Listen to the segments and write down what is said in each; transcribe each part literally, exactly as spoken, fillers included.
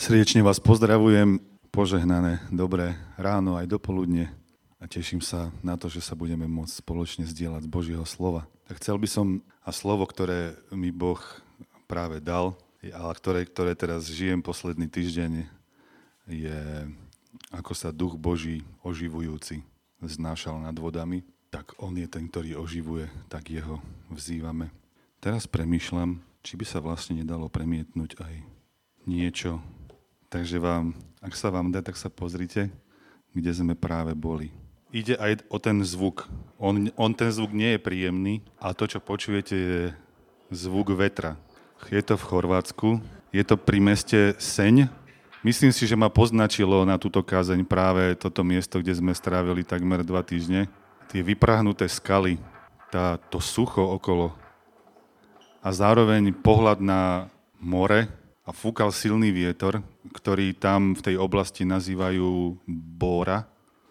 Srdečne vás pozdravujem, požehnané dobré ráno aj dopoludne a teším sa na to, že sa budeme môcť spoločne zdieľať z Božieho slova. Tak chcel by som, a slovo, ktoré mi Boh práve dal, ale ktoré, ktoré teraz žijem posledný týždeň, je ako sa Duch Boží oživujúci znášal nad vodami, tak On je ten, ktorý oživuje, tak Jeho vzývame. Teraz premýšľam, či by sa vlastne nedalo premietnúť aj niečo. Takže vám, ak sa vám dá, tak sa pozrite, kde sme práve boli. Ide aj o ten zvuk. On, on ten zvuk nie je príjemný, a to, čo počujete, je zvuk vetra. Je to v Chorvátsku, je to pri meste Seň. Myslím si, že ma poznačilo na túto kázeň práve toto miesto, kde sme strávili takmer dva týždne. Tie vyprahnuté skaly, tá, to sucho okolo a zároveň pohľad na more, a fúkal silný vietor, ktorý tam v tej oblasti nazývajú bóra.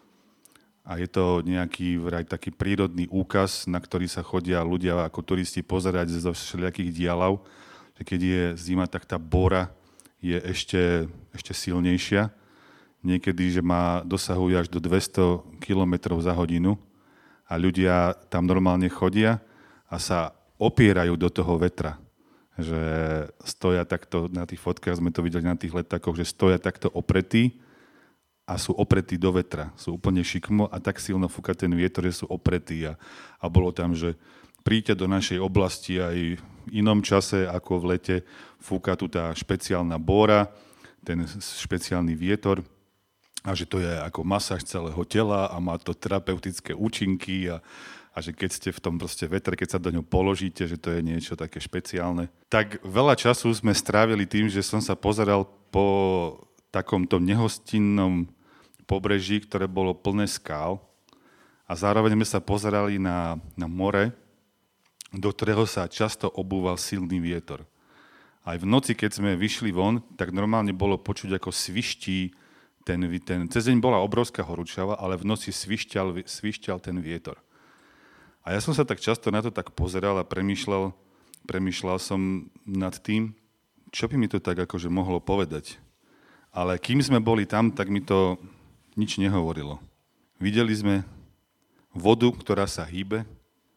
A je to nejaký vraj taký prírodný úkaz, na ktorý sa chodia ľudia ako turisti pozerať zo všelijakých dialav. Že keď je zima, tak tá bóra je ešte, ešte silnejšia. Niekedy, že má, dosahuje až do dvesto kilometrov za hodinu. A ľudia tam normálne chodia a sa opierajú do toho vetra. Že stoja takto, na tých fotkách sme to videli na tých letákoch, že stoja takto opretí a sú opretí do vetra. Sú úplne šikmo a tak silno fúka ten vietor, že sú opretí. A, a bolo tam, že príďte do našej oblasti aj v inom čase, ako v lete, fúka tu tá špeciálna bóra, ten špeciálny vietor a že to je ako masáž celého tela a má to terapeutické účinky a A že keď ste v tom proste vetre, keď sa do ňo položíte, že to je niečo také špeciálne. Tak veľa času sme strávili tým, že som sa pozeral po takomto nehostinnom pobreží, ktoré bolo plné skál. A zároveň sme sa pozerali na, na more, do ktorého sa často obúval silný vietor. Aj v noci, keď sme vyšli von, tak normálne bolo počuť, ako sviští ten, ten cez deň bola obrovská horúčava, ale v noci svišťal, svišťal ten vietor. A ja som sa tak často na to tak pozeral a premýšľal, premýšľal som nad tým, čo by mi to tak akože mohlo povedať. Ale kým sme boli tam, tak mi to nič nehovorilo. Videli sme vodu, ktorá sa hýbe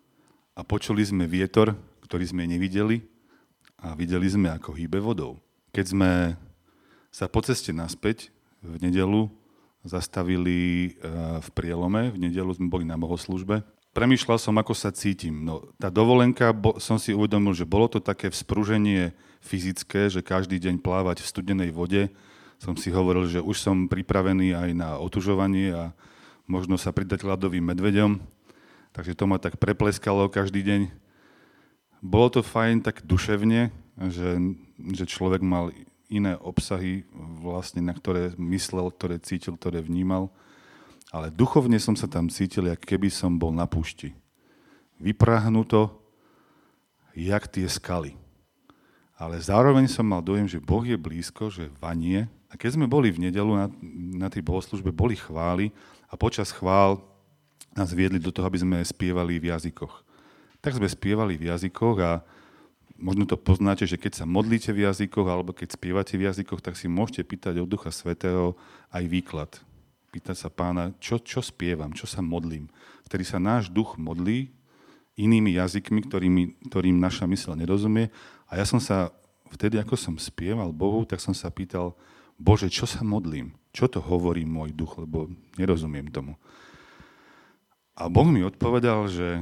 a počuli sme vietor, ktorý sme nevideli a videli sme, ako hýbe vodou. Keď sme sa po ceste naspäť v nedeľu zastavili v Prielome, v nedeľu sme boli na bohoslúžbe, premýšľal som, ako sa cítim. No, tá dovolenka, bo, som si uvedomil, že bolo to také vzpruženie fyzické, že každý deň plávať v studenej vode. Som si hovoril, že už som pripravený aj na otužovanie a možno sa pridať ľadovým medveďom. Takže to ma tak prepleskalo každý deň. Bolo to fajn tak duševne, že, že človek mal iné obsahy, vlastne, na ktoré myslel, ktoré cítil, ktoré vnímal. Ale duchovne som sa tam cítil, ako keby som bol na púšti. Vyprahnuto, jak tie skaly. Ale zároveň som mal dojem, že Boh je blízko, že vanie. A keď sme boli v nedeľu na, na tej bohoslúžbe, boli chvály a počas chvál nás viedli do toho, aby sme spievali v jazykoch. Tak sme spievali v jazykoch a možno to poznáte, že keď sa modlíte v jazykoch alebo keď spievate v jazykoch, tak si môžete pýtať od Ducha Svätého aj výklad. Pýtať sa Pána, čo, čo spievam, čo sa modlím. Vtedy sa náš duch modlí inými jazykmi, ktorými, ktorým naša myseľ nerozumie. A ja som sa, vtedy ako som spieval Bohu, tak som sa pýtal, Bože, čo sa modlím? Čo to hovorí môj duch, lebo nerozumiem tomu. A Boh mi odpovedal, že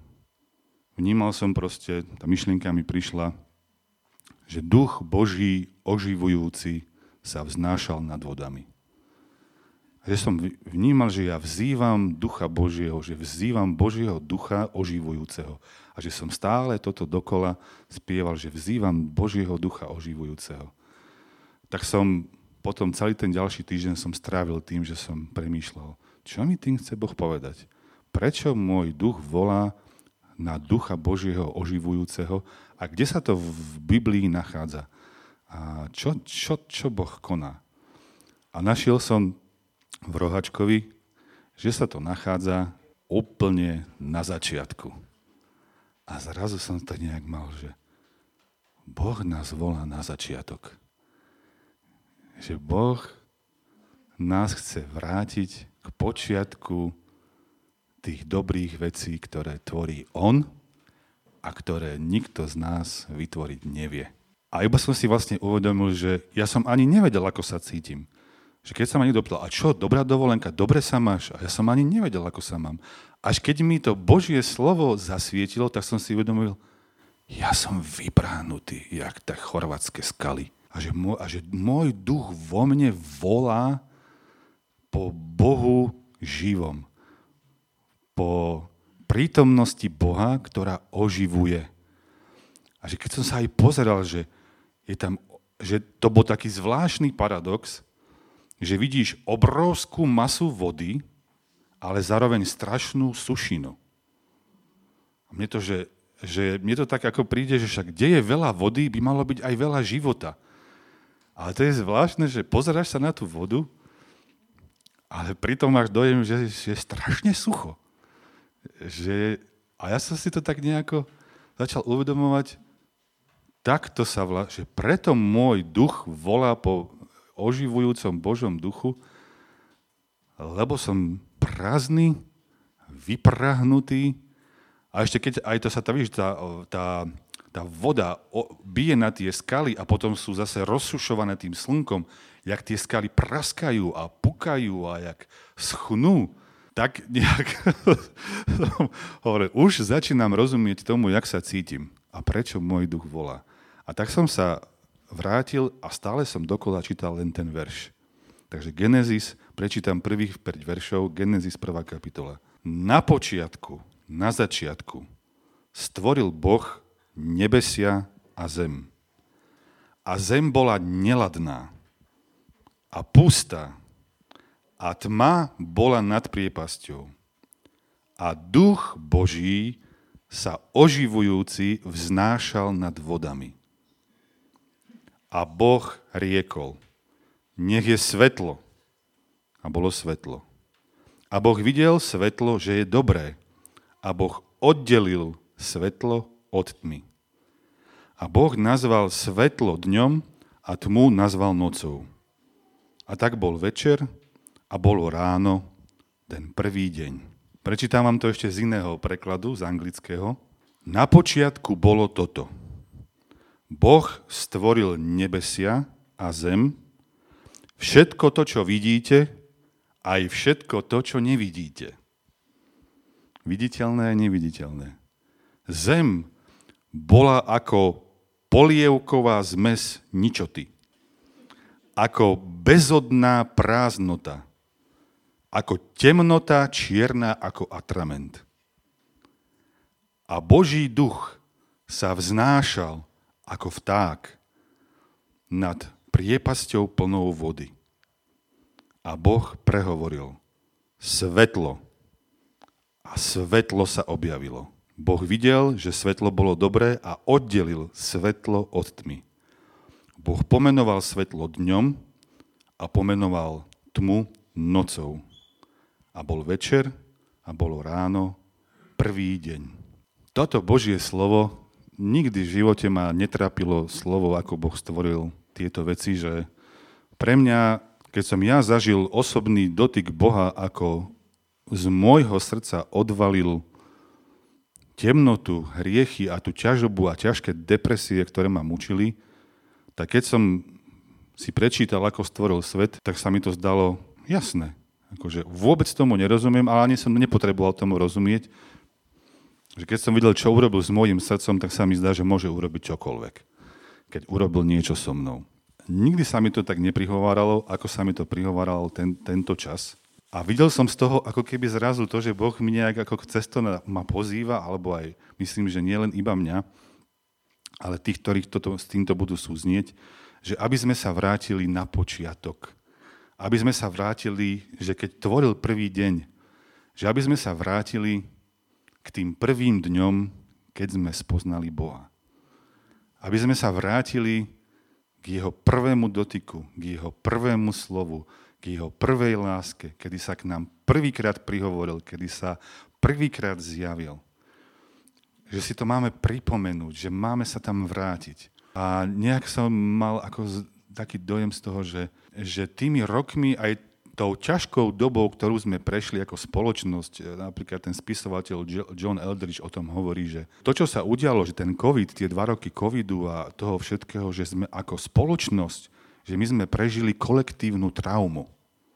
vnímal som proste, tá myšlienka mi prišla, že duch Boží oživujúci sa vznášal nad vodami. A že som vnímal, že ja vzývam Ducha Božieho, že vzývam Božieho Ducha oživujúceho. A že som stále toto dokola spieval, že vzývam Božieho Ducha oživujúceho. Tak som potom celý ten ďalší týždeň som strávil tým, že som premýšľal, čo mi tým chce Boh povedať. Prečo môj duch volá na Ducha Božieho oživujúceho a kde sa to v Biblii nachádza? A čo, čo, čo Boh koná? A našiel som v Rohačkovi, že sa to nachádza úplne na začiatku. A zrazu som to nejak mal, že Boh nás volá na začiatok. že Boh nás chce vrátiť k počiatku tých dobrých vecí, ktoré tvorí On a ktoré nikto z nás vytvoriť nevie. A iba som si vlastne uvedomil, že ja som ani nevedel, ako sa cítim. Že keď sa ma niekto pýtal, a čo, dobrá dovolenka, dobre sa máš? A ja som ani nevedel, ako sa mám. Až keď mi to Božie slovo zasvietilo, tak som si uvedomil, ja som vyprahnutý, jak tak chorvátske skaly. A že, môj, a že môj duch vo mne volá po Bohu živom. Po prítomnosti Boha, ktorá oživuje. A že keď som sa aj pozeral, že, je tam, že to bol taký zvláštny paradox, že vidíš obrovskú masu vody, ale zároveň strašnú sušinu. A mne to, že, že mne to tak ako príde, že však kde je veľa vody, by malo byť aj veľa života. Ale to je zvláštne, že pozeráš sa na tú vodu, ale pritom máš dojem, že, že je strašne sucho. Že, a ja som si to tak nejako začal uvedomovať, takto sa volá, že preto môj duch volá po oživujúcom Božom duchu, lebo som prázdny, vyprahnutý a ešte keď aj to sa tá, víš, tá, tá, tá voda bije na tie skaly a potom sú zase rozsušované tým slnkom, jak tie skaly praskajú a pukajú a jak schnú, tak nejak hovorím, už začínam rozumieť tomu, jak sa cítim a prečo môj duch volá. A tak som sa vrátil a stále som dokola čítal len ten verš. Takže Genesis, prečítam prvých päť veršov, Genesis prvá kapitola. Na počiatku, na začiatku stvoril Boh nebesia a zem. A zem bola neladná a pustá a tma bola nad priepasťou. A duch Boží sa oživujúci vznášal nad vodami. A Boh riekol, nech je svetlo. A bolo svetlo. A Boh videl svetlo, že je dobré. A Boh oddelil svetlo od tmy. A Boh nazval svetlo dňom a tmu nazval nocou. A tak bol večer a bolo ráno, ten prvý deň. Prečítam vám to ešte z iného prekladu, z anglického. Na počiatku bolo toto. Boh stvoril nebesia a zem, všetko to, čo vidíte, aj všetko to, čo nevidíte. Viditeľné a neviditeľné. Zem bola ako polievková zmes ničoty. Ako bezodná prázdnota. Ako temnota čierna ako atrament. A Boží duch sa vznášal ako vták nad priepasťou plnou vody. A Boh prehovoril, svetlo. A svetlo sa objavilo. Boh videl, že svetlo bolo dobré a oddelil svetlo od tmy. Boh pomenoval svetlo dňom a pomenoval tmu nocou. A bol večer a bolo ráno, prvý deň. Toto Božie slovo nikdy v živote ma netrápilo slovo, ako Boh stvoril tieto veci, že pre mňa, keď som ja zažil osobný dotyk Boha, ako z môjho srdca odvalil temnotu, hriechy a tú ťažobu a ťažké depresie, ktoré ma mučili, tak keď som si prečítal, ako stvoril svet, tak sa mi to zdalo jasné. Akože vôbec tomu nerozumiem, ale ani som nepotreboval tomu rozumieť, že keď som videl, čo urobil s môjim srdcom, tak sa mi zdá, že môže urobiť čokoľvek, keď urobil niečo so mnou. Nikdy sa mi to tak neprihováralo, ako sa mi to prihováralo ten, tento čas. A videl som z toho, ako keby zrazu to, že Boh mi nejak ako cez to ma pozýva, alebo aj myslím, že nie len iba mňa, ale tých, ktorých toto, s týmto budú súznieť, že aby sme sa vrátili na počiatok. Aby sme sa vrátili, že keď tvoril prvý deň, že aby sme sa vrátili k tým prvým dňom, keď sme spoznali Boha. Aby sme sa vrátili k jeho prvému dotyku, k jeho prvému slovu, k jeho prvej láske, kedy sa k nám prvýkrát prihovoril, kedy sa prvýkrát zjavil. Že si to máme pripomenúť, že máme sa tam vrátiť. A nejak som mal ako taký dojem z toho, že, že tými rokmi aj tou ťažkou dobou, ktorú sme prešli ako spoločnosť, napríklad ten spisovateľ John Eldridge o tom hovorí, že to, čo sa udialo, že ten COVID, tie dva roky covidu a toho všetkého, že sme ako spoločnosť, že my sme prežili kolektívnu traumu.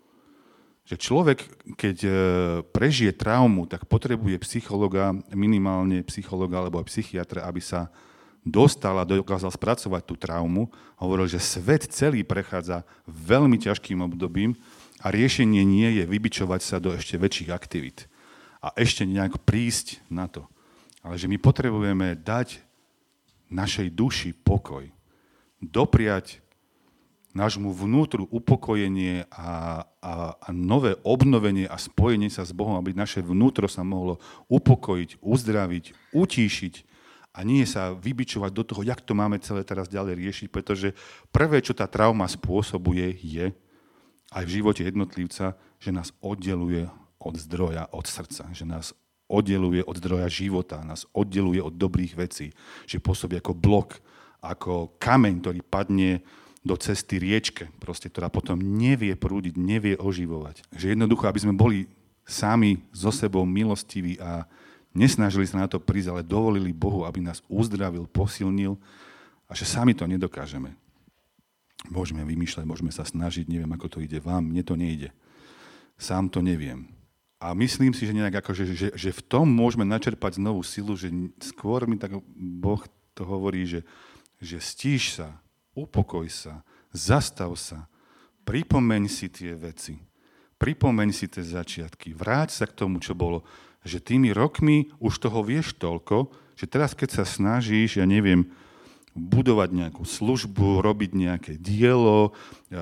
Že človek, keď prežije traumu, tak potrebuje psychologa, minimálne psychologa alebo aj psychiatra, aby sa dostal a dokázal spracovať tú traumu. Hovoril, že svet celý prechádza veľmi ťažkým obdobím a riešenie nie je vybičovať sa do ešte väčších aktivít a ešte nejak prísť na to. Ale že my potrebujeme dať našej duši pokoj, dopriať nášmu vnútru upokojenie a, a, a nové obnovenie a spojenie sa s Bohom, aby naše vnútro sa mohlo upokojiť, uzdraviť, utíšiť a nie sa vybičovať do toho, jak to máme celé teraz ďalej riešiť, pretože prvé, čo tá trauma spôsobuje, je aj v živote jednotlivca, že nás oddeluje od zdroja, od srdca, že nás oddeluje od zdroja života, nás oddeluje od dobrých vecí, že pôsobí ako blok, ako kameň, ktorý padne do cesty riečke, proste, ktorá potom nevie prúdiť, nevie oživovať. Že jednoducho, aby sme boli sami so sebou milostiví a nesnažili sa na to prísť, ale dovolili Bohu, aby nás uzdravil, posilnil a že sami to nedokážeme. Môžeme vymýšľať, môžeme sa snažiť, neviem, ako to ide vám, mne to nejde. Sám to neviem. A myslím si, že nejak ako, že, že, že v tom môžeme načerpať znovu silu, že skôr mi tak Boh to hovorí, že, že stíš sa, upokoj sa, zastav sa, pripomeň si tie veci, pripomeň si tie začiatky, vráť sa k tomu, čo bolo, že tými rokmi už toho vieš toľko, že teraz, keď sa snažíš, ja neviem, budovať nejakú službu, robiť nejaké dielo,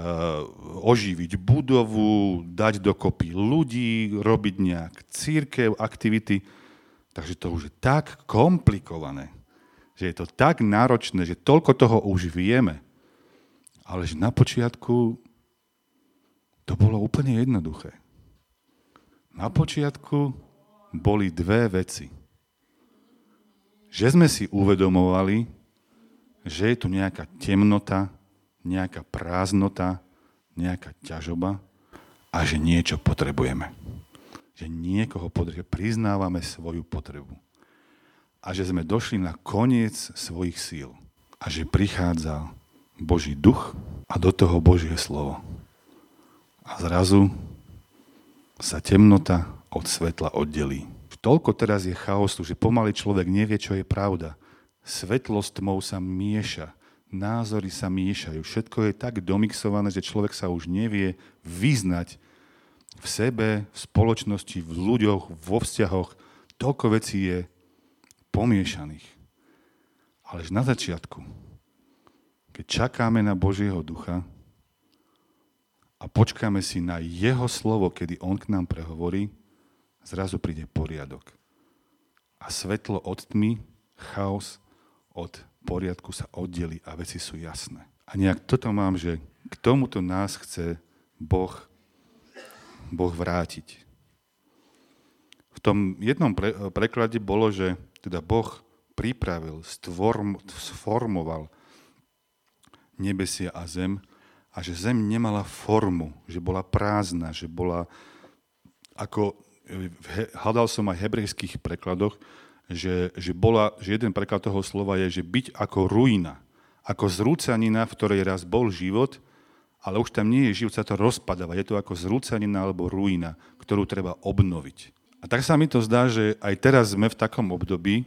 oživiť budovu, dať dokopy ľudí, robiť nejak cirkev, aktivity. Takže to už je tak komplikované, že je to tak náročné, že toľko toho už vieme. Ale že na počiatku to bolo úplne jednoduché. Na počiatku boli dve veci. Že sme si uvedomovali, že je tu nejaká temnota, nejaká prázdnota, nejaká ťažoba a že niečo potrebujeme. Že niekoho potrebujeme, priznávame svoju potrebu. A že sme došli na koniec svojich síl. A že prichádza Boží duch a do toho Božie slovo. A zrazu sa temnota od svetla oddelí. Toľko teraz je chaosu, že pomaly človek nevie, čo je pravda. Svetlo s tmou sa mieša, názory sa miešajú. Všetko je tak domixované, že človek sa už nevie vyznať v sebe, v spoločnosti, v ľuďoch, vo vzťahoch. Toľko vecí je pomiešaných. Ale na začiatku, keď čakáme na Božieho ducha a počkáme si na jeho slovo, kedy on k nám prehovorí, zrazu príde poriadok. A svetlo od tmy, chaos od poriadku sa oddelí a veci sú jasné. A nejak toto mám, že k tomuto nás chce Boh, boh vrátiť. V tom jednom pre, preklade bolo, že teda Boh pripravil, stvorm, sformoval nebesia a zem a že zem nemala formu, že bola prázdna, že bola ako, hľadal som aj v hebrejských prekladoch, Že, že, bola, že jeden preklad toho slova je, že byť ako ruina, ako zrúcanina, v ktorej raz bol život, ale už tam nie je život, sa to rozpadáva. Je to ako zrúcanina alebo ruina, ktorú treba obnoviť. A tak sa mi to zdá, že aj teraz sme v takom období,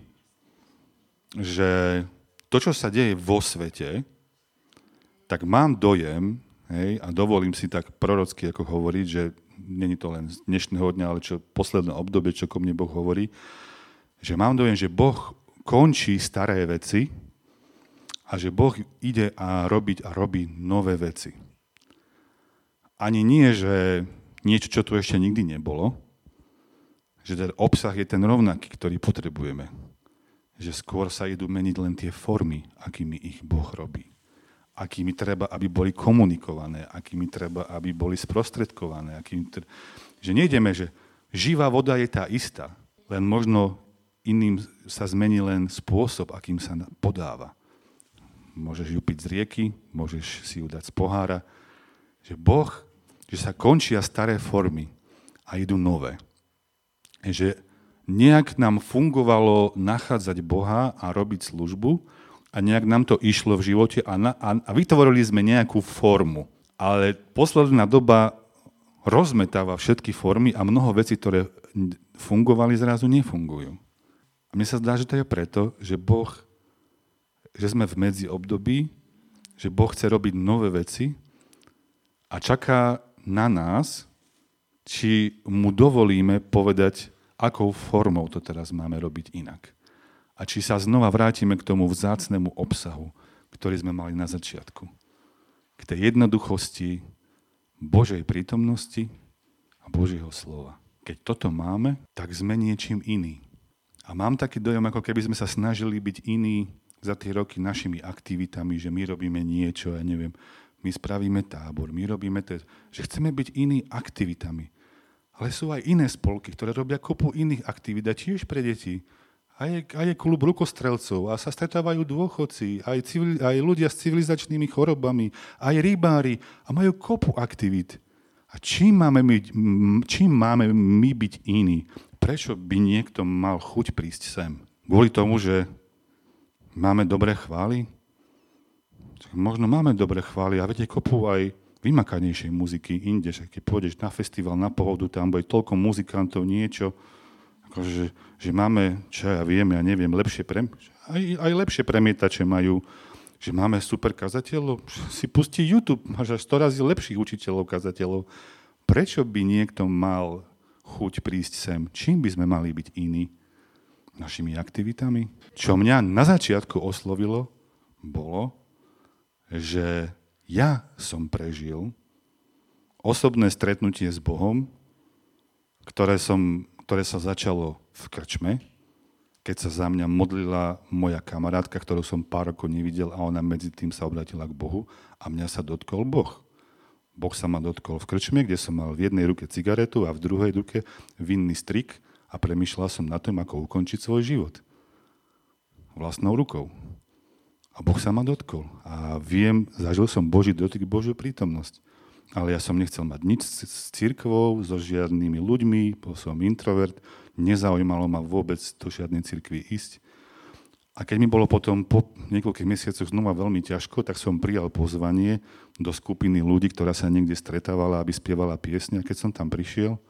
že to, čo sa deje vo svete, tak mám dojem, hej, a dovolím si tak prorocky ako hovoriť, že není to len z dnešného dňa, ale čo posledné obdobie, čo ko mne Boh hovorí, že mám dojem, že Boh končí staré veci a že Boh ide a robiť a robí nové veci. Ani nie, že niečo, čo tu ešte nikdy nebolo, že ten obsah je ten rovnaký, ktorý potrebujeme. Že skôr sa idú meniť len tie formy, akými ich Boh robí. Akými treba, aby boli komunikované, akými treba, aby boli sprostredkované. Akými treba... Že nejdeme, že živá voda je tá istá, len možno iným sa zmení len spôsob, akým sa podáva. môžeš ju piť z rieky, môžeš si ju dať z pohára. Že Boh, že sa končia staré formy a idú nové. Že nejak nám fungovalo nachádzať Boha a robiť službu a nejak nám to išlo v živote a, na, a, a vytvorili sme nejakú formu. Ale posledná doba rozmetáva všetky formy a mnoho vecí, ktoré fungovali, zrazu nefungujú. A mne sa zdá, že to je preto, že Boh, že sme v medziobdobí, že Boh chce robiť nové veci a čaká na nás, či mu dovolíme povedať, akou formou to teraz máme robiť inak. A či sa znova vrátime k tomu vzácnemu obsahu, ktorý sme mali na začiatku. K tej jednoduchosti Božej prítomnosti a Božieho slova. Keď toto máme, tak sme niečím iný. A mám taký dojem, ako keby sme sa snažili byť iní za tie roky našimi aktivitami, že my robíme niečo, ja neviem, my spravíme tábor, my robíme to, že chceme byť iní aktivitami. Ale sú aj iné spolky, ktoré robia kopu iných aktivít, tiež pre deti. Aj je, aj je klub rukostrelcov a sa stretávajú dôchodci, aj, civil, aj ľudia s civilizačnými chorobami, aj rybári a majú kopu aktivít. A čím máme, my, čím máme my byť iní? Prečo by niekto mal chuť prísť sem? Kvôli tomu, že máme dobré chvály? Možno máme dobré chvály a viete, kopu aj vymakanejšej muziky inde, že keď pôjdeš na festival, na Pohodu, tam bude toľko muzikantov, niečo, akože, že máme, čo ja viem, ja neviem, lepšie pre, aj, aj lepšie premietače majú, že máme super kazateľov, si pustí YouTube, máš až sto razy lepších učiteľov, kazateľov. Prečo by niekto mal chuť prísť sem? Čím by sme mali byť iní? Našimi aktivitami? Čo mňa na začiatku oslovilo, bolo, že ja som prežil osobné stretnutie s Bohom, ktoré, som, ktoré sa začalo v krčme, keď sa za mňa modlila moja kamarátka, ktorú som pár rokov nevidel a ona medzi tým sa obratila k Bohu a mňa sa dotkol Boh. Boh sa ma dotkol v krčme, kde som mal v jednej ruke cigaretu a v druhej ruke vinný strik a premýšľal som na tom, ako ukončiť svoj život. Vlastnou rukou. A Boh sa ma dotkol. A viem, zažil som Boží dotyk, Božiu prítomnosť. Ale ja som nechcel mať nič s cirkvou, so žiadnymi ľuďmi, bol som introvert, nezaujímalo ma vôbec do žiadnej cirkvi ísť. A keď mi bolo potom po niekoľkých mesiacoch znova veľmi ťažko, tak som prijal pozvanie do skupiny ľudí, ktorá sa niekde stretávala, aby spievala piesne. A keď som tam prišiel,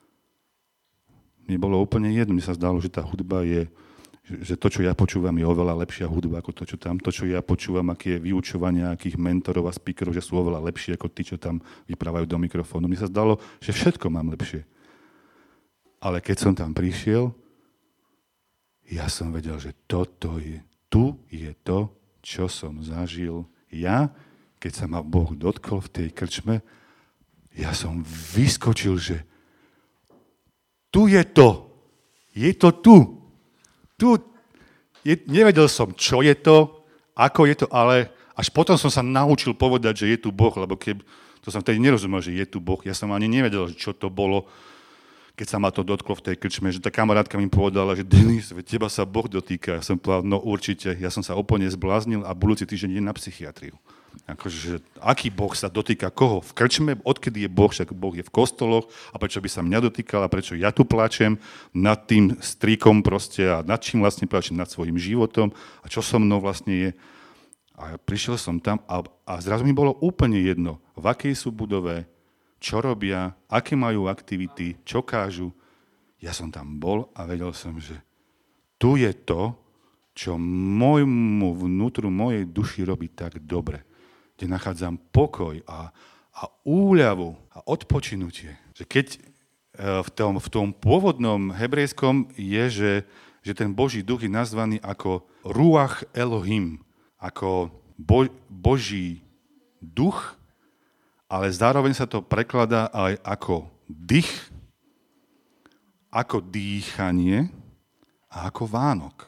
mi bolo úplne jedno. Mne sa zdalo, že tá hudba je, že to, čo ja počúvam, je oveľa lepšia hudba ako to, čo tam. To, čo ja počúvam, aké je vyučovanie akých mentorov a speakerov, že sú oveľa lepšie ako tí, čo tam vyprávajú do mikrofónu. Mne sa zdalo, že všetko mám lepšie. Ale keď som tam prišiel, ja som vedel, že toto je, tu je to, čo som zažil ja, keď sa ma Boh dotkol v tej krčme. Ja som vyskočil, že tu je to, je to tu. Tu je, nevedel som, čo je to, ako je to, ale až potom som sa naučil povedať, že je tu Boh, lebo keby, to som vtedy nerozumel, že je tu Boh. Ja som ani nevedel, čo to bolo, keď sa ma to dotklo v tej krčme, že tá kamarátka mi povedala, že Denis, teba sa Boh dotýka. Ja som povedal, no určite, ja som sa úplne zbláznil a budúci týždeň idem na psychiatriu. Akože, aký Boh sa dotýka koho? V krčme? Odkedy je Boh? Však Boh je v kostoloch a prečo by sa mňa dotýkal a prečo ja tu plačem nad tým stríkom proste a nad čím vlastne plačem? Nad svojim životom a čo so mnou vlastne je? A prišiel som tam a, a zrazu mi bolo úplne jedno, v akej sú budove, čo robia, aké majú aktivity, čo kážu. Ja som tam bol a vedel som, že tu je to, čo môjmu vnútru, mojej duši robí tak dobre. Kde nachádzam pokoj a, a úľavu a odpočinutie. Že keď v tom, v tom pôvodnom hebrejskom je, že, že ten Boží duch je nazvaný ako Ruach Elohim, ako bo, Boží duch, ale zároveň sa to prekladá aj ako dých, ako dýchanie a ako Vánok.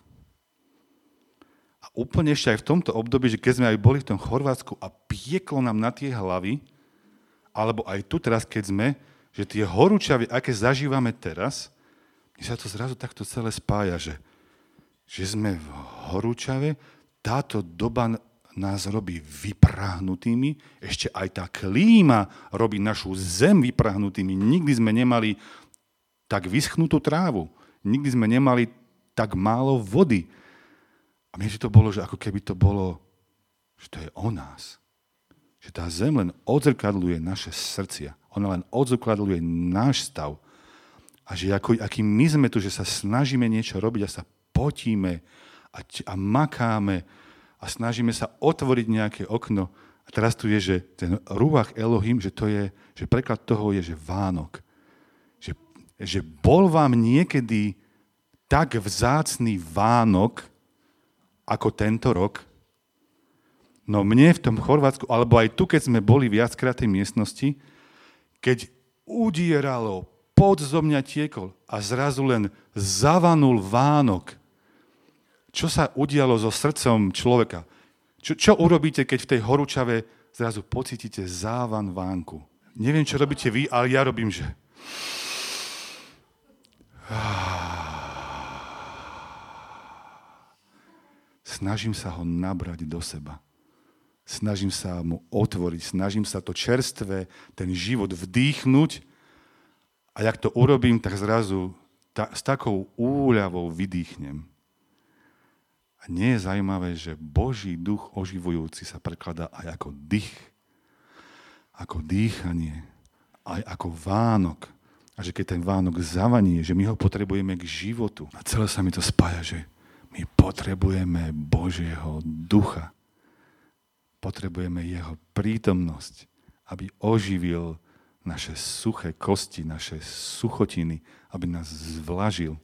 Úplne ešte aj v tomto období, že keď sme aj boli v tom Chorvátsku a pieklo nám na tie hlavy, alebo aj tu teraz, keď sme, že tie horúčavy, aké zažívame teraz, mne sa to zrazu takto celé spája, že, že sme v horúčave, táto doba nás robí vyprahnutými, ešte aj tá klíma robí našu zem vyprahnutými. Nikdy sme nemali tak vyschnutú trávu, nikdy sme nemali tak málo vody. A mne si to bolo, že ako keby to bolo, že to je o nás. Že tá zem len odzrkadľuje naše srdcia. Ona len odzrkadľuje náš stav. A že ako, aký my sme tu, že sa snažíme niečo robiť a sa potíme a, a makáme a snažíme sa otvoriť nejaké okno. A teraz tu je, že ten Ruach Elohim, že to je, že preklad toho je, že Vánok. Že, že bol vám niekedy tak vzácny Vánok, ako tento rok. No mne v tom Chorvátsku, alebo aj tu, keď sme boli viackrát tej miestnosti, keď udieralo, pot zo mňa tiekol a zrazu len zavanul Vánok. Čo sa udialo so srdcom človeka? Čo, čo urobíte, keď v tej horúčave zrazu pocítite závan vánku? Neviem, čo robíte vy, ale ja robím, že... Snažím sa ho nabrať do seba. Snažím sa mu otvoriť, snažím sa to čerstvé, ten život vdýchnuť a jak to urobím, tak zrazu ta, s takou úľavou vydýchnem. A nie je zaujímavé, že Boží duch oživujúci sa prekladá aj ako dých, ako dýchanie, aj ako Vánok. A že keď ten Vánok zavanie, že my ho potrebujeme k životu. A celé sa mi to spája, že my potrebujeme Božieho ducha. Potrebujeme jeho prítomnosť, aby oživil naše suché kosti, naše suchotiny, aby nás zvlažil.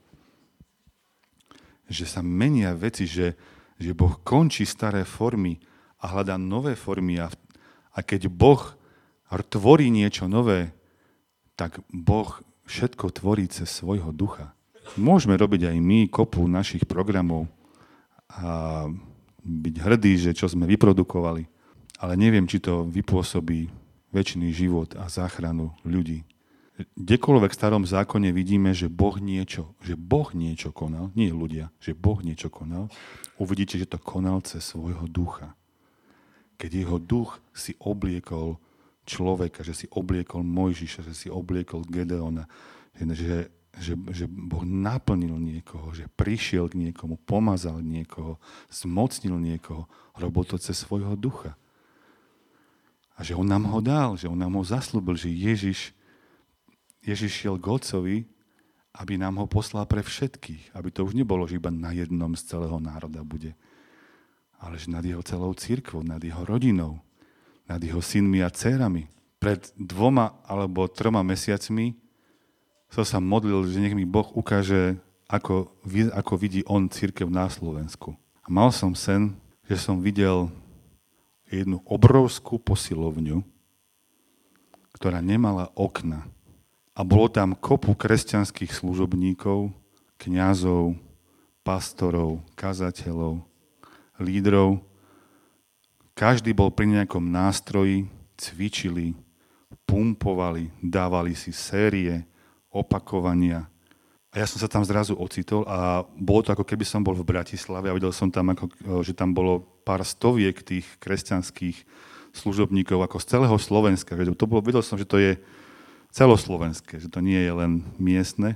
Že sa menia veci, že, že Boh končí staré formy a hľadá nové formy. A, a keď Boh tvorí niečo nové, tak Boh všetko tvorí cez svojho ducha. Môžeme robiť aj my kopu našich programov a byť hrdí, že čo sme vyprodukovali. Ale neviem, či to vypôsobí večný život a záchranu ľudí. Kdekoľvek v starom zákone vidíme, že Boh niečo, že Boh niečo konal, nie ľudia, že Boh niečo konal, uvidíte, že to konal cez svojho ducha. Keď jeho duch si obliekol človeka, že si obliekol Mojžiša, že si obliekol Gedeona, že, že, že Boh naplnil niekoho, že prišiel k niekomu, pomazal niekoho, zmocnil niekoho, robil to cez svojho ducha. A že on nám ho dal, že on nám ho zaslúbil, že Ježiš Ježiš šiel k Otcovi, aby nám ho poslal pre všetkých. Aby to už nebolo, že iba na jednom z celého národa bude. Ale že nad jeho celou cirkvou, nad jeho rodinou, nad jeho synmi a dcérami. Pred dvoma alebo troma mesiacmi som sa modlil, že nech mi Boh ukáže, ako, ako vidí on cirkev na Slovensku. A mal som sen, že som videl jednu obrovskú posilovňu, ktorá nemala okna. A bolo tam kopu kresťanských služobníkov, kňazov, pastorov, kazateľov, lídrov. Každý bol pri nejakom nástroji, cvičili, pumpovali, dávali si série, opakovania. A ja som sa tam zrazu ocitol a bolo to, ako keby som bol v Bratislave a videl som tam, ako, že tam bolo pár stoviek tých kresťanských služobníkov ako z celého Slovenska. To bolo, videl som, že to je celoslovenské, že to nie je len miestne.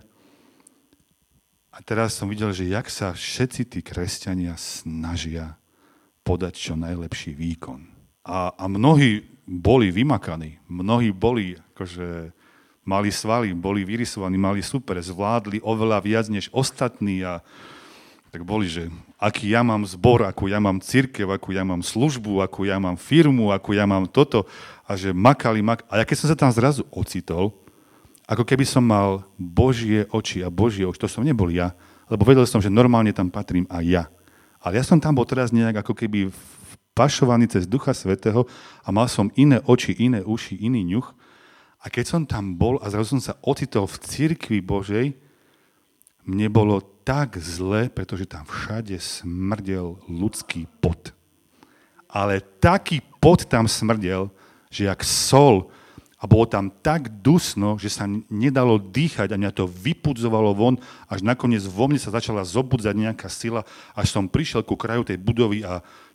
A teraz som videl, že jak sa všetci tí kresťania snažia podať čo najlepší výkon. A, a mnohí boli vymakaní, mnohí boli, akože mali svaly, boli vyrysovaní, mali super, zvládli oveľa viac než ostatní a tak boli, že aký ja mám zbor, akú ja mám cirkev, akú ja mám službu, akú ja mám firmu, akú ja mám toto a že makali, makali. A ja keď som sa tam zrazu ocitol, ako keby som mal Božie oči a Božie oči, to som nebol ja, lebo vedel som, že normálne tam patrím aj ja. Ale ja som tam bol teraz nejak ako keby pašovaný cez Ducha Svätého a mal som iné oči, iné uši, iný ňuch. A keď som tam bol a zrazu som sa ocitol v cirkvi Božej, mne bolo tak zle, pretože tam všade smrdel ľudský pot. Ale taký pot tam smrdel, že jak sol, a bolo tam tak dusno, že sa nedalo dýchať a mňa to vypudzovalo von, až nakoniec vo mne sa začala zobudzať nejaká sila, až som prišiel ku kraju tej budovy a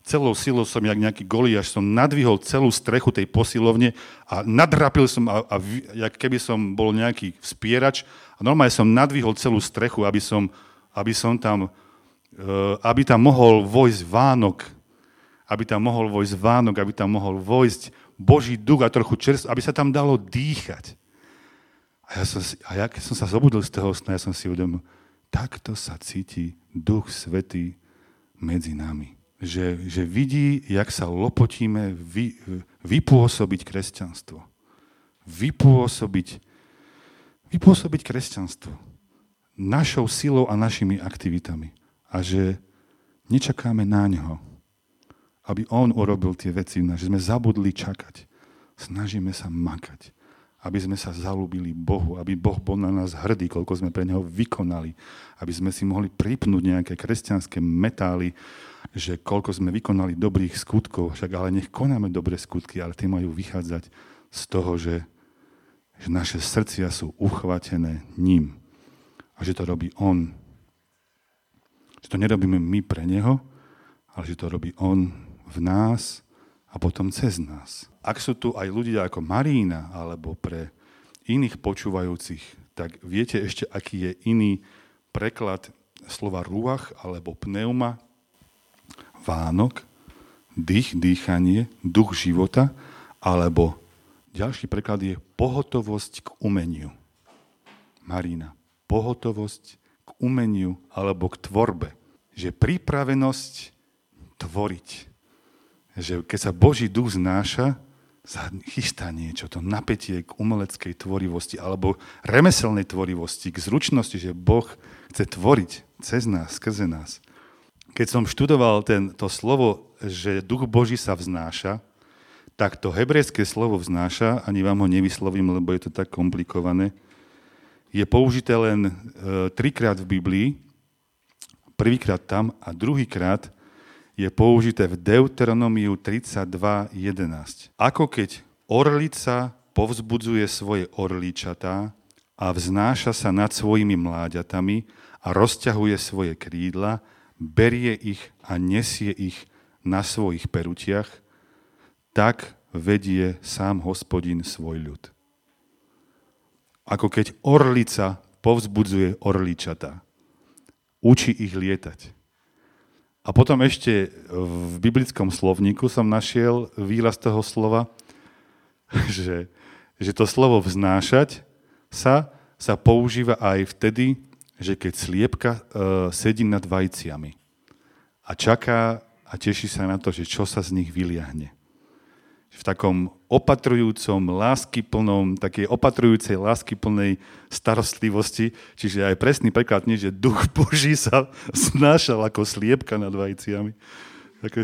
celou silou som, jak nejaký Goliáš, som nadvihol celú strechu tej posilovne a nadrapil som, a, a jak keby som bol nejaký vspierač, a normálne som nadvihol celú strechu, aby som, aby som tam, aby tam mohol vojsť Vánok, aby tam mohol vojsť Vánok, aby tam mohol vojsť Boží duch a trochu čerstvo, aby sa tam dalo dýchať. A ja som, a ja, keď som sa zobudil z toho sna, ja som si uvedomil, takto sa cíti Duch Svätý medzi nami. Že, že vidí, jak sa lopotíme vy, vypôsobiť kresťanstvo. Vypôsobiť, vypôsobiť kresťanstvo. Našou silou a našimi aktivitami. A že nečakáme na ňo, aby on urobil tie veci, že sme zabudli čakať. Snažíme sa makať, aby sme sa zalúbili Bohu, aby Boh bol na nás hrdý, koľko sme pre neho vykonali, aby sme si mohli pripnúť nejaké kresťanské metály, že koľko sme vykonali dobrých skutkov, však ale nech konáme dobré skutky, ale tie majú vychádzať z toho, že, že naše srdcia sú uchvatené ním a že to robí on. Že to nerobíme my pre neho, ale že to robí on v nás a potom cez nás. Ak sú tu aj ľudia ako Marína, alebo pre iných počúvajúcich, tak viete ešte, aký je iný preklad slova ruach alebo pneuma, Vánok, dých, dýchanie, duch života, alebo ďalší preklad je pohotovosť k umeniu. Marína, pohotovosť k umeniu alebo k tvorbe. Že pripravenosť tvoriť. Že keď sa Boží duch znáša, sa chystá niečo, to napätie k umeleckej tvorivosti alebo remeselnej tvorivosti, k zručnosti, že Boh chce tvoriť cez nás, skrze nás. Keď som študoval ten, to slovo, že duch Boží sa vznáša, tak to hebrejské slovo vznáša, ani vám ho nevyslovím, lebo je to tak komplikované, je použité len e, trikrát v Biblii, prvýkrát tam a druhýkrát je použité v Deuteronomiu tridsaťdva jedenásť. Ako keď orlica povzbudzuje svoje orlíčatá a vznáša sa nad svojimi mláďatami a rozťahuje svoje krídla, berie ich a nesie ich na svojich perutiach, tak vedie sám Hospodin svoj ľud. Ako keď orlica povzbudzuje orličatá, učí ich lietať. A potom ešte v biblickom slovníku som našiel výraz toho slova, že, že to slovo vznášať sa, sa používa aj vtedy, že keď sliepka e, sedí nad vajciami a čaká a teší sa na to, že čo sa z nich vyliahne. V takom opatrujúcom, láskyplnom, takej opatrujúcej, láskyplnej starostlivosti, čiže aj presný preklad nie, že duch Boží sa znášal ako sliepka nad vajciami, také,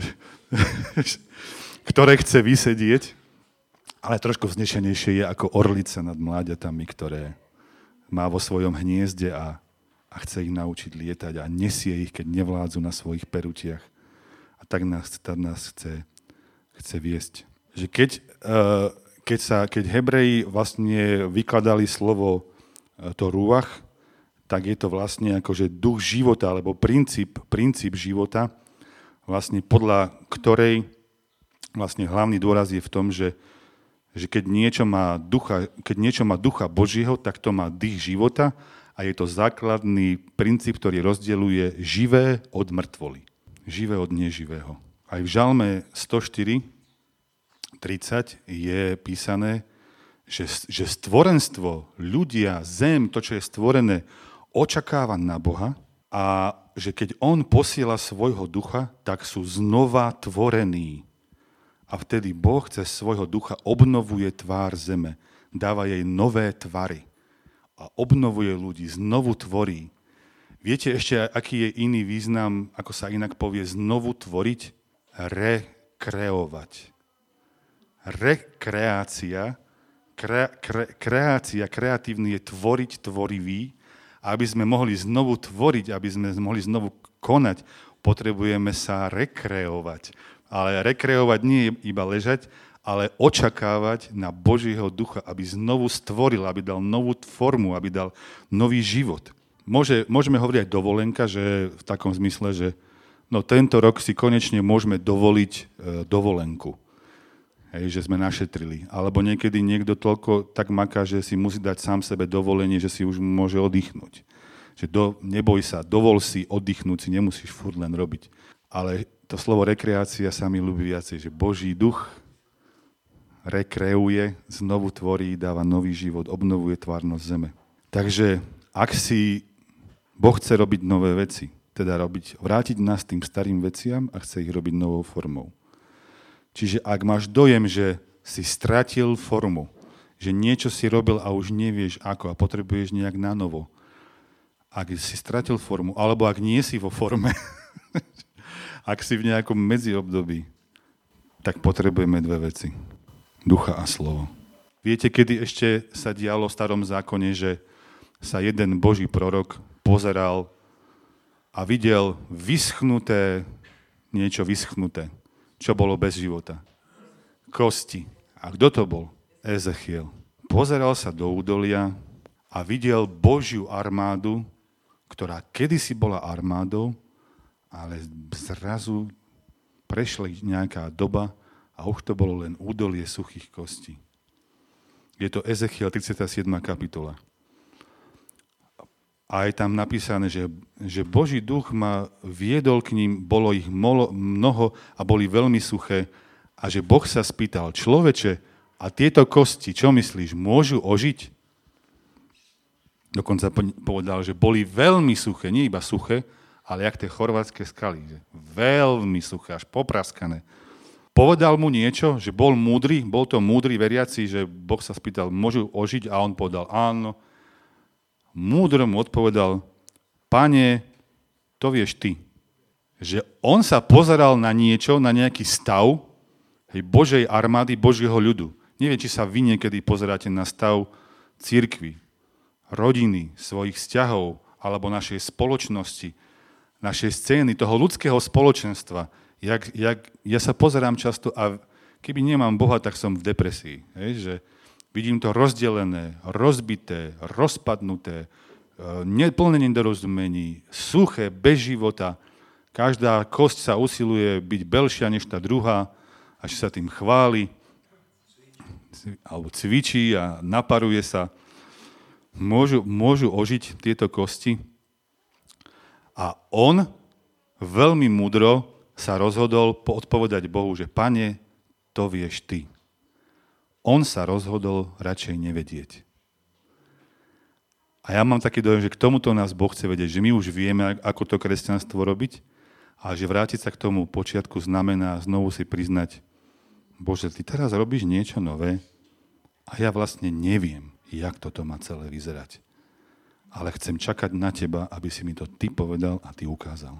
ktoré chce vysedieť, ale trošku vznešenejšie je ako orlica nad mláďatami, ktoré má vo svojom hniezde a a chce ich naučiť lietať a nesie ich, keď nevládzu na svojich perutiach. A tak nás, tak nás chce, chce viesť. Že keď, keď, sa, keď Hebreji vlastne vykladali slovo to ruach, tak je to vlastne akože duch života, alebo princíp, princíp života, vlastne podľa ktorej vlastne hlavný dôraz je v tom, že, že keď, niečo má ducha, keď niečo má ducha Božieho, tak to má dých života. A je to základný princíp, ktorý rozdeľuje živé od mŕtvoly. Živé od neživého. Aj v Žalme stoštyri tridsať je písané, že, že stvorenstvo, ľudia, zem, to, čo je stvorené, očakáva na Boha a že keď on posiela svojho ducha, tak sú znova tvorení. A vtedy Boh cez svojho ducha obnovuje tvár zeme, dáva jej nové tvary. A obnovuje ľudí, znovu tvorí. Viete ešte, aký je iný význam, ako sa inak povie, znovu tvoriť? Rekreovať. Rekreácia, kre, kre, kreácia, kreatívny je tvoriť, tvorivý. A aby sme mohli znovu tvoriť, aby sme mohli znovu konať, potrebujeme sa rekreovať. Ale rekreovať nie je iba ležať, ale očakávať na Božieho ducha, aby znovu stvoril, aby dal novú formu, aby dal nový život. Môže, môžeme hovoriť aj dovolenka, že v takom zmysle, že no tento rok si konečne môžeme dovoliť e, dovolenku. Hej, že sme našetrili. Alebo niekedy niekto toľko tak maká, že si musí dať sám sebe dovolenie, že si už môže oddychnúť. Že do, neboj sa, dovol si oddychnúť, si nemusíš furt len robiť. Ale to slovo rekreácia sa mi ľúbi viacej, že Boží duch rekreuje, znovu tvorí, dáva nový život, obnovuje tvárnosť zeme. Takže ak si Boh chce robiť nové veci, teda robiť, vrátiť nás tým starým veciam a chce ich robiť novou formou. Čiže ak máš dojem, že si stratil formu, že niečo si robil a už nevieš ako a potrebuješ nejak nanovo, ak si stratil formu, alebo ak nie si vo forme, ak si v nejakom medziobdobí, tak potrebujeme dve veci. Ducha a slovo. Viete, kedy ešte sa dialo v starom zákone, že sa jeden Boží prorok pozeral a videl vyschnuté, niečo vyschnuté, čo bolo bez života. Kosti. A kto to bol? Ezechiel. Pozeral sa do údolia a videl Božiu armádu, ktorá kedysi bola armádou, ale zrazu prešla nejaká doba a už to bolo len údolie suchých kostí. Je to Ezechiel tridsiata siedma kapitola. A je tam napísané, že, že Boží duch ma viedol k ním, bolo ich molo, mnoho a boli veľmi suché. A že Boh sa spýtal, človeče, a tieto kosti, čo myslíš, môžu ožiť? Dokonca povedal, že boli veľmi suché, nie iba suché, ale jak tie chorvátske skaly. Že veľmi suché, až popraskané. Povedal mu niečo, že bol múdry, bol to múdry veriaci, že Boh sa spýtal, môžu ožiť? A on povedal, áno. Múdro mu odpovedal, Pane, to vieš ty. Že on sa pozeral na niečo, na nejaký stav hej, Božej armády, Božieho ľudu. Neviem, či sa vy niekedy pozeráte na stav cirkvi, rodiny, svojich vzťahov, alebo našej spoločnosti, našej scény, toho ľudského spoločenstva. Jak, jak, ja sa pozerám často a keby nemám Boha, tak som v depresii. Hej, že vidím to rozdelené, rozbité, rozpadnuté, neplné nedorozumení, suché, bez života. Každá kosť sa usiluje byť belšia než tá druhá, až sa tým chváli, alebo cvičí a naparuje sa. Môžu, môžu ožiť tieto kosti. A on veľmi múdro sa rozhodol odpovedať Bohu, že Pane, to vieš ty. On sa rozhodol radšej nevedieť. A ja mám taký dojem, že k tomuto nás Boh chce vedieť, že my už vieme, ako to kresťanstvo robiť, a že vrátiť sa k tomu počiatku znamená znovu si priznať, Bože, ty teraz robíš niečo nové a ja vlastne neviem, jak toto má celé vyzerať. Ale chcem čakať na teba, aby si mi to ty povedal a ty ukázal.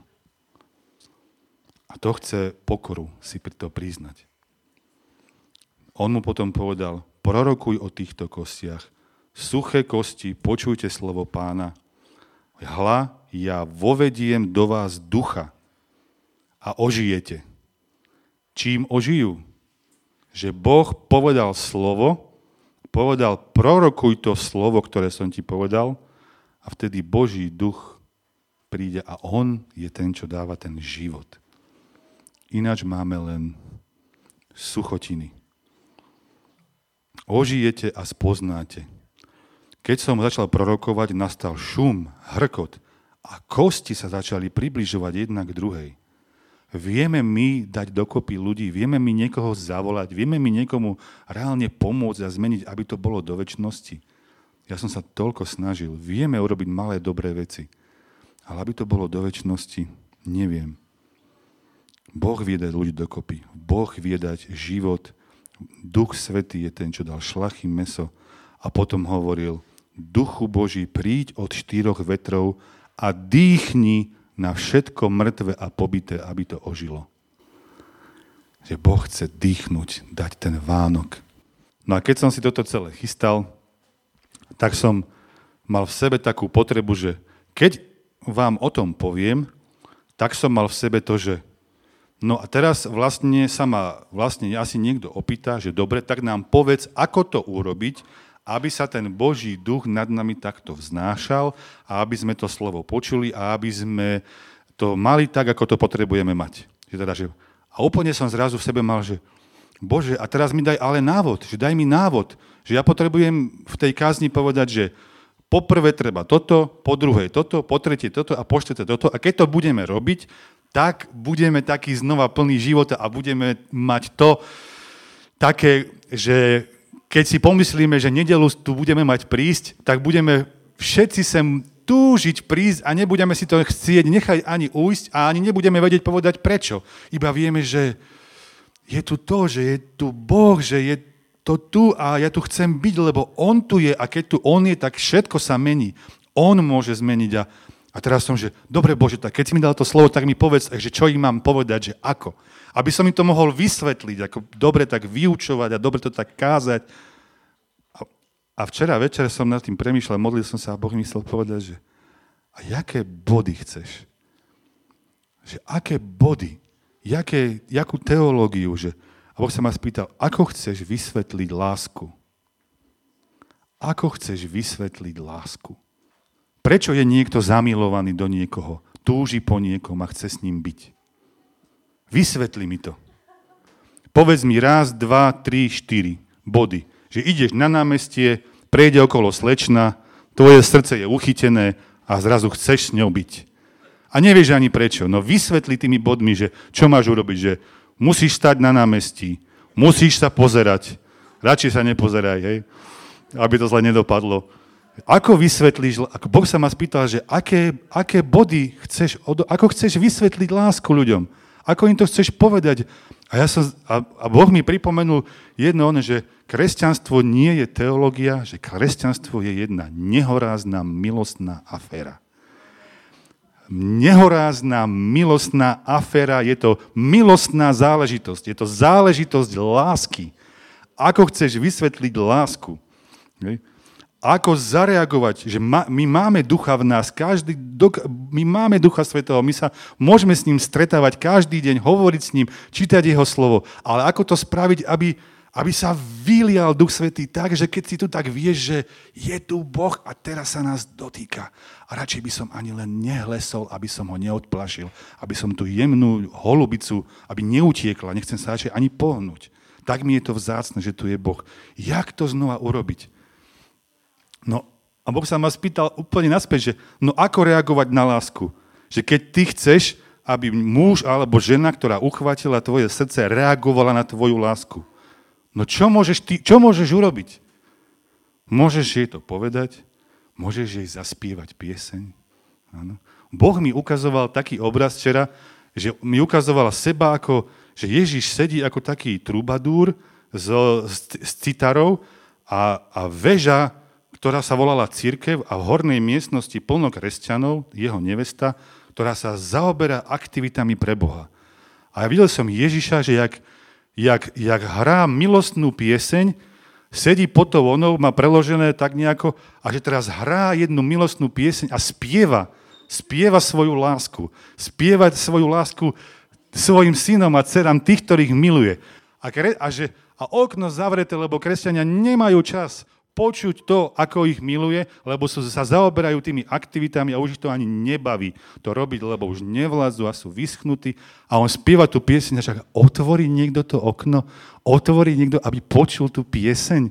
A to chce pokoru si pri to priznať. On mu potom povedal, prorokuj o týchto kostiach. Suché kosti, počujte slovo Pána. Hľa, ja vovediem do vás ducha a ožijete. Čím ožijú? Že Boh povedal slovo, povedal, prorokuj to slovo, ktoré som ti povedal, a vtedy Boží duch príde a on je ten, čo dáva ten život. Ináč máme len suchotiny. Ožijete a spoznáte. Keď som začal prorokovať, nastal šum, hrkot a kosti sa začali približovať jedna k druhej. Vieme my dať dokopy ľudí, vieme my niekoho zavolať, vieme my niekomu reálne pomôcť a zmeniť, aby to bolo do večnosti. Ja som sa toľko snažil. Vieme urobiť malé dobré veci. Ale aby to bolo do večnosti, neviem. Boh vie dať ľudí dokopy. Boh vie dať život. Duch Svätý je ten, čo dal šlachy, mäso a potom hovoril, Duchu Boží, príď od štyroch vetrov a dýchni na všetko mŕtve a pobité, aby to ožilo. Že Boh chce dýchnuť, dať ten Vánok. No a keď som si toto celé chystal, tak som mal v sebe takú potrebu, že keď vám o tom poviem, tak som mal v sebe to, že no a teraz vlastne sa ma vlastne asi niekto opýta, že dobre, tak nám povedz, ako to urobiť, aby sa ten Boží duch nad nami takto vznášal a aby sme to slovo počuli a aby sme to mali tak, ako to potrebujeme mať. Že teda, že, a úplne som zrazu v sebe mal, že Bože, a teraz mi daj ale návod, že daj mi návod, že ja potrebujem v tej kázni povedať, že po prvé treba toto, po druhé toto, po tretie toto a po štvrté toto. A keď to budeme robiť, tak budeme taký znova plný života a budeme mať to také, že keď si pomyslíme, že nedelu tu budeme mať prísť, tak budeme všetci sem túžiť prísť a nebudeme si to chcieť nechať ani ujsť a ani nebudeme vedieť povedať prečo. Iba vieme, že je tu to, že je tu Boh, že je to tu a ja tu chcem byť, lebo On tu je a keď tu On je, tak všetko sa mení. On môže zmeniť a, a teraz som, že dobre Bože, tak keď si mi dal to slovo, tak mi povedz, že čo im mám povedať, že ako. Aby som im to mohol vysvetliť, ako dobre tak vyučovať a dobre to tak kázať. A, a včera večer som nad tým premýšľal, modlil som sa a Boh mi chcel povedať, že a jaké body chceš? Že aké body? Jaké, jakú teológiu? Že, a Boh sa ma spýtal, ako chceš vysvetliť lásku? Ako chceš vysvetliť lásku? Prečo je niekto zamilovaný do niekoho? Túži po niekom a chce s ním byť? Vysvetli mi to. Povedz mi raz, dva, tri, štyri body. Že ideš na námestie, prejde okolo slečna, tvoje srdce je uchytené a zrazu chceš s ňou byť. A nevieš ani prečo. No vysvetli tými bodmi, že čo máš urobiť, že musíš stať na námestí, musíš sa pozerať, radšej sa nepozeraj, hej, aby to zle nedopadlo. Ako vysvetlíš, ako Boh sa ma spýtal, že aké, aké body chceš, ako chceš vysvetliť lásku ľuďom, ako im to chceš povedať. A, ja som, a, a Boh mi pripomenul jedno, že kresťanstvo nie je teológia, že kresťanstvo je jedna nehorázna milostná aféra. Nehorázna milostná aféra, je to milostná záležitosť, je to záležitosť lásky. Ako chceš vysvetliť lásku? Ako zareagovať, že my máme ducha v nás, každý, my máme ducha svätého, my sa môžeme s ním stretávať každý deň, hovoriť s ním, čítať jeho slovo, ale ako to spraviť, aby, aby sa vylial Duch Svätý tak, že keď si tu tak vieš, že je tu Boh a teraz sa nás dotýka. A radšej by som ani len nehlesol, aby som ho neodplašil, aby som tú jemnú holubicu, aby neutiekla, nechcem sa radšej ani pohnúť. Tak mi je to vzácne, že tu je Boh. Jak to znova urobiť? No a Boh sa ma spýtal úplne naspäť, že no ako reagovať na lásku? Že keď ty chceš, aby muž alebo žena, ktorá uchvátila tvoje srdce, reagovala na tvoju lásku. No čo môžeš, ty, čo môžeš urobiť? Môžeš jej to povedať, môžeš jej zaspievať pieseň. Áno. Boh mi ukazoval taký obraz včera, že mi ukazoval seba ako, že Ježiš sedí ako taký trubadúr s, s, s citarou a, a väža, ktorá sa volala cirkev a v hornej miestnosti plno kresťanov, jeho nevesta, ktorá sa zaoberá aktivitami pre Boha. A ja videl som Ježiša, že jak, jak, jak hrá milostnú pieseň, sedí pod tou onou, má preložené tak nejako, a že teraz hrá jednu milostnú pieseň a spieva, spieva svoju lásku. Spieva svoju lásku svojim synom a dcerám tých, ktorých miluje. A, kre, a, že, a okno zavreté, lebo kresťania nemajú čas počuť to, ako ich miluje, lebo sú, sa zaoberajú tými aktivitami a už ich to ani nebaví to robiť, lebo už nevládzu a sú vyschnutí. A on spieva tú pieseň a čaká, otvorí niekto to okno, otvorí niekto, aby počul tú pieseň.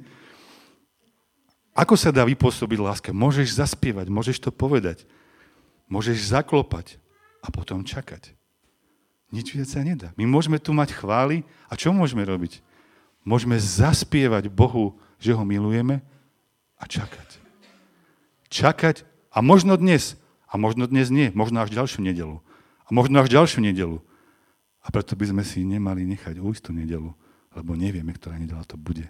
Ako sa dá vypôsobiť láska? Môžeš zaspievať, môžeš to povedať, môžeš zaklopať a potom čakať. Nič viac sa nedá. My môžeme tu mať chvály a čo môžeme robiť? Môžeme zaspievať Bohu, že ho milujeme, a čakať. Čakať a možno dnes, a možno dnes nie, možno až ďalšiu nedelu. A možno až ďalšiu nedelu. A preto by sme si nemali nechať ujsť tú nedelu, lebo nevieme, ktorá nedela to bude.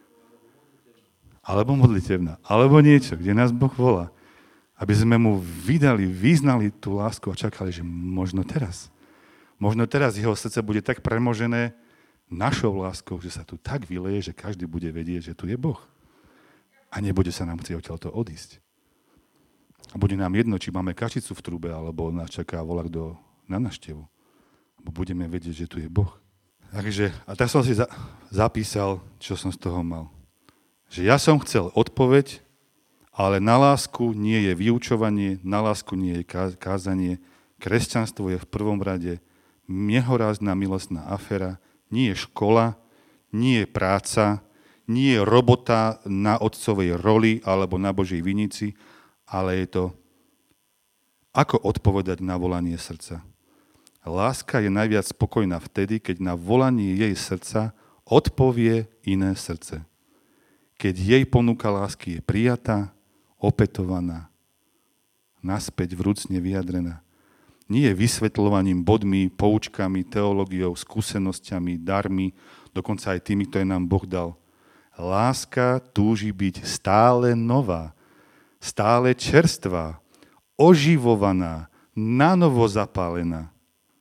Alebo modlitevná, alebo niečo, kde nás Boh volá. Aby sme mu vydali, vyznali tú lásku a čakali, že možno teraz. Možno teraz jeho srdce bude tak premožené našou láskou, že sa tu tak vyleje, že každý bude vedieť, že tu je Boh. A nebude sa nám chcieť odtiaľto odísť. A bude nám jedno, či máme kačicu v trube, alebo nás čaká volakto na návštevu. Lebo budeme vedieť, že tu je Boh. Takže, a tak som si za, zapísal, čo som z toho mal. Že ja som chcel odpoveď, ale na lásku nie je vyučovanie, na lásku nie je kázanie, Kresťanstvo je v prvom rade nehorázna milostná aféra, nie je škola, nie je práca, nie je robota na otcovej roli alebo na Božej vinici, ale je to, ako odpovedať na volanie srdca. Láska je najviac spokojná vtedy, keď na volanie jej srdca odpovie iné srdce. Keď jej ponuka lásky je prijatá, opetovaná, naspäť vrúcne vyjadrená. Nie je vysvetľovaním bodmi, poučkami, teológiou, skúsenosťami, darmi, dokonca aj tými, ktoré nám Boh dal. Láska túži byť stále nová, stále čerstvá, oživovaná, nanovo zapálená.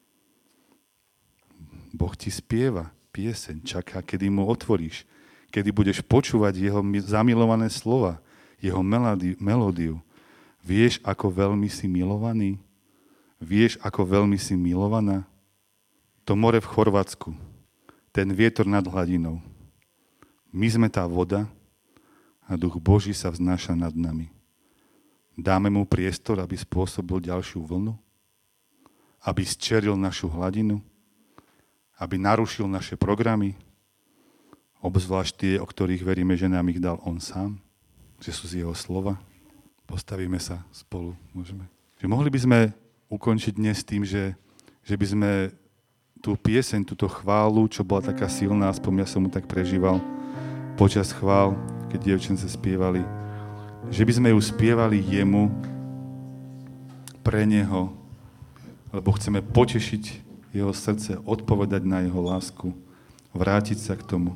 Boh ti spieva pieseň, čaká, kedy mu otvoríš, kedy budeš počúvať jeho zamilované slova, jeho melódiu. Vieš, ako veľmi si milovaný? Vieš, ako veľmi si milovaná? To more v Chorvátsku, ten vietor nad hladinou. My sme tá voda a Duch Boží sa vznáša nad nami. Dáme mu priestor, aby spôsobil ďalšiu vlnu? Aby zčeril našu hladinu? Aby narušil naše programy, obzvlášť tie, o ktorých veríme, že nám ich dal on sám, že sú z jeho slova. Postavíme sa spolu, môžeme. Že mohli by sme ukončiť dnes tým, že, že by sme tú pieseň, túto chválu, čo bola taká silná, aspoň ja som mu tak prežíval počas chvál, keď dievčence spievali, že by sme ju spievali jemu, pre neho, lebo chceme potešiť jeho srdce, odpovedať na jeho lásku, vrátiť sa k tomu.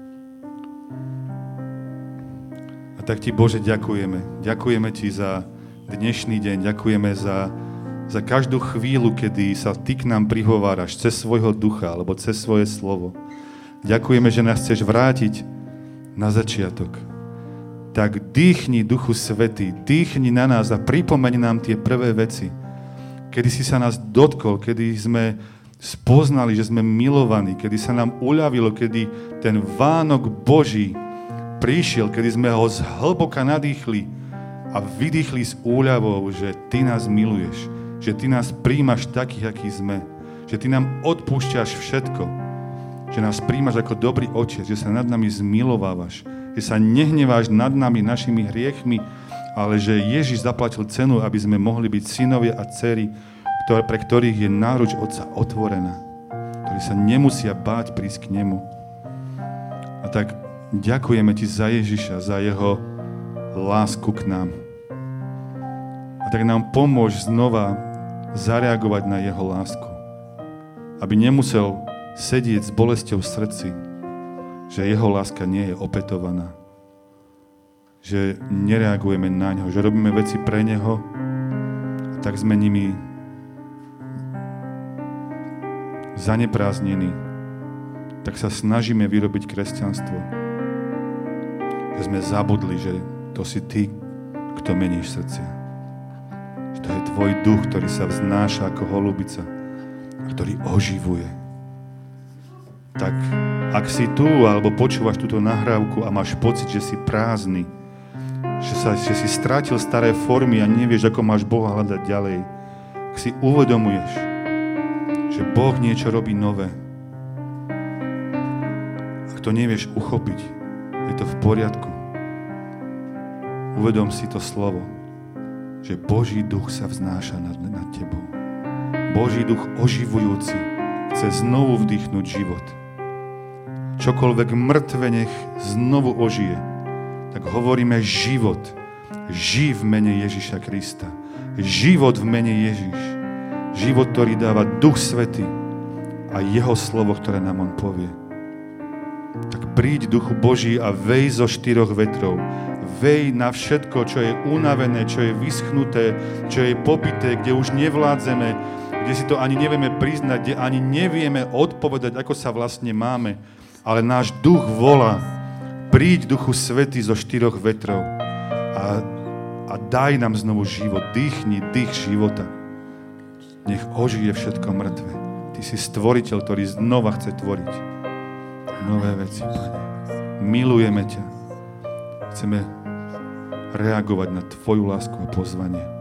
A tak ti, Bože, ďakujeme. Ďakujeme ti za dnešný deň, ďakujeme za, za každú chvíľu, kedy sa ty k nám prihováraš cez svojho ducha alebo cez svoje slovo. Ďakujeme, že nás chceš vrátiť na začiatok. Tak dýchni, Duchu Svätý, dýchni na nás a pripomeň nám tie prvé veci, kedy si sa nás dotkol, kedy sme spoznali, že sme milovaní, kedy sa nám uľavilo, kedy ten Vánok Boží prišiel, kedy sme ho zhlboka nadýchli a vydýchli s úľavou, že ty nás miluješ, že ty nás príjmaš takých, akí sme, že ty nám odpúšťaš všetko, že nás príjmaš ako dobrý otec, že sa nad nami zmilovávaš, že sa nehneváš nad nami, našimi hriechmi, ale že Ježiš zaplatil cenu, aby sme mohli byť synovia a dcery, pre ktorých je náruč Otca otvorená, ktorí sa nemusia báť prísť k nemu. A tak ďakujeme ti za Ježiša, za jeho lásku k nám. A tak nám pomôž znova zareagovať na jeho lásku. Aby nemusel sedieť s bolesťou v srdci, že jeho láska nie je opetovaná. Že nereagujeme na ňo, že robíme veci pre neho a tak sme nimi zaneprázdnení, tak sa snažíme vyrobiť kresťanstvo. Že sme zabudli, že to si ty, kto meníš srdcia. Že to je tvoj duch, ktorý sa vznáša ako holubica a ktorý oživuje. Tak ak si tu alebo počúvaš túto nahrávku a máš pocit, že si prázdny, že, sa, že si strátil staré formy a nevieš, ako máš Boha hľadať ďalej, ak si uvedomuješ, že Boh niečo robí nové. Ak to nevieš uchopiť, je to v poriadku. Uvedom si to slovo, že Boží duch sa vznáša nad, nad tebou. Boží duch oživujúci chce znovu vdýchnuť život. Čokoľvek mŕtve nech znovu ožije, tak hovoríme život. Žij v mene Ježiša Krista. Život v mene Ježiš. Život, ktorý dáva Duch Svätý a jeho slovo, ktoré nám on povie. Tak príď, Duchu Boží, a vej zo štyroch vetrov. Vej na všetko, čo je unavené, čo je vyschnuté, čo je pobité, kde už nevládzeme, kde si to ani nevieme priznať, kde ani nevieme odpovedať, ako sa vlastne máme. Ale náš duch volá. Príď, Duchu Svätý, zo štyroch vetrov a, a daj nám znovu život. Dýchni, dých života. Nech ožije všetko mŕtve. Ty si stvoriteľ, ktorý znova chce tvoriť nové veci, Pane. Milujeme ťa. Chceme reagovať na tvoju lásku a pozvanie.